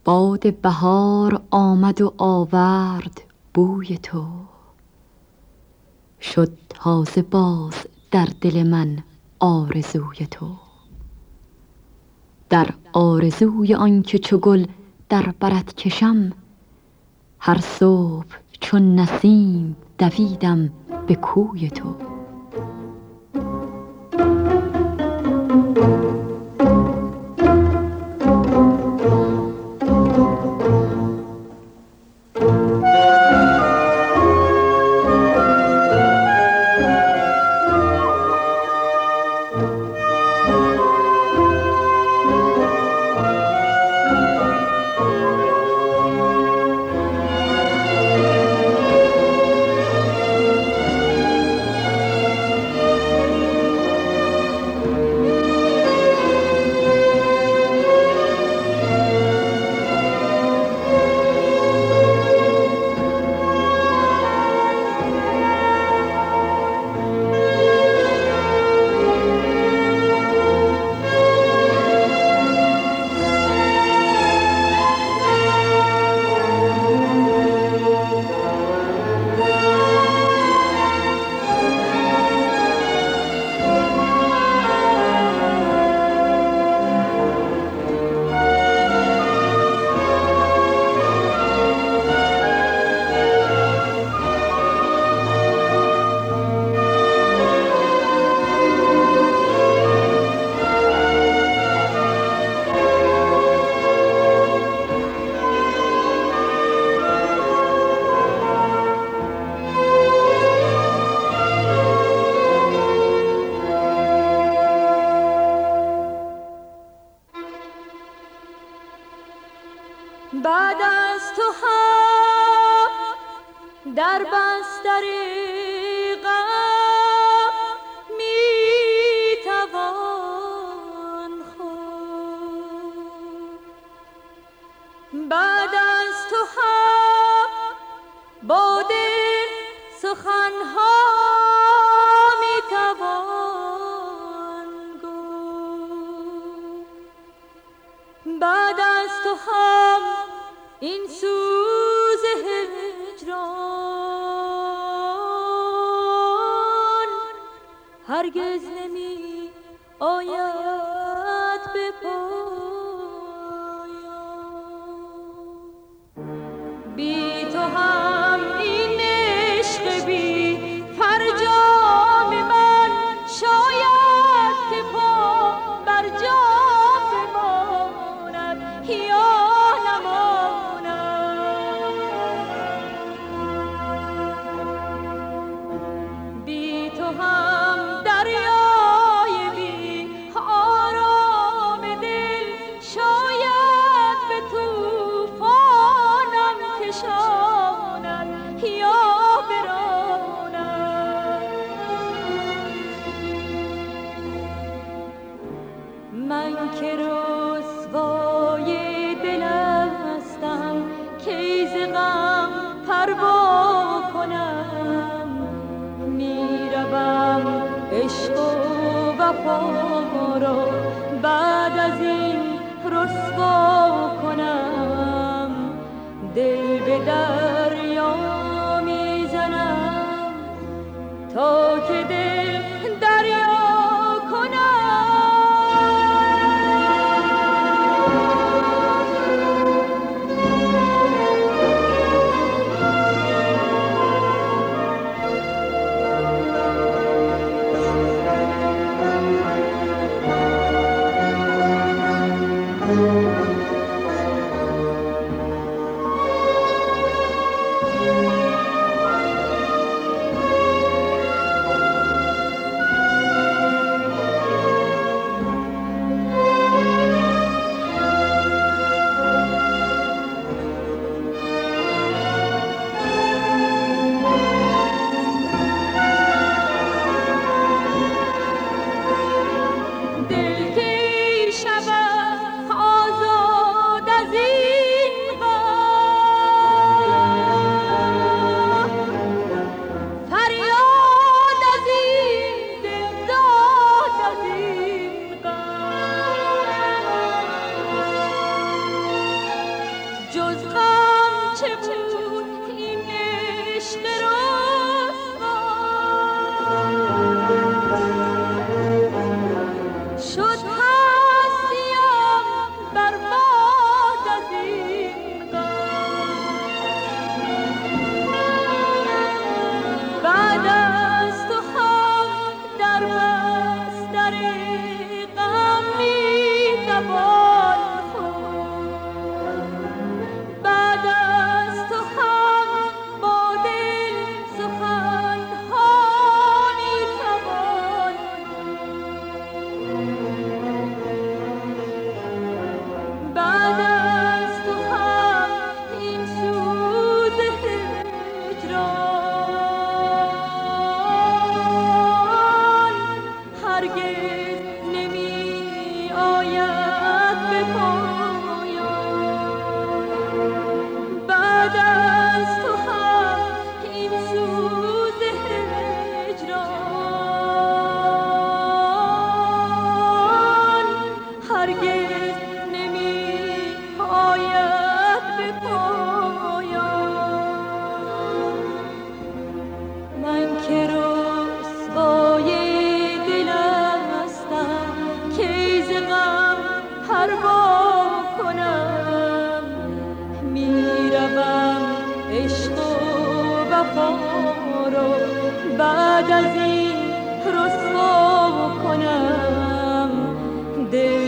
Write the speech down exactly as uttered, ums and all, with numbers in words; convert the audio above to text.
باد بهار آمد و آورد بوی تو، شد تازه باز در دل من آرزوی تو. در آرزوی آنکه چو گل در برت کشم، هر صبح چون نسیم دویدم به کوی تو. بعد از تو هم در بستر غم میتوان خورد. بعد از تو هم با دل سخنها میتوان گفت. بعد از تو هم این سوز هجران هرگز نمی آید به پایان. بی تو هم این عشق بی فرجام من شاید که پا بر جا بماند یا بی تو هم دریا جز غم چه بود این عشق رسوا شد هستیم برباد از این بعد از تو هم در بستر غم می‌توان خفت بعد از تو هم با دل سخن‌ها می‌توان بعد از تو هم این سوز هجران هرگز نمی آید به پایان بعد از تو هم این سوز هجران هرگز نمی آید به پایان من که رسوای دل هستم که ز غم پروا کنم میروم عشق و وفا رو بعد از این رسوا کنم دل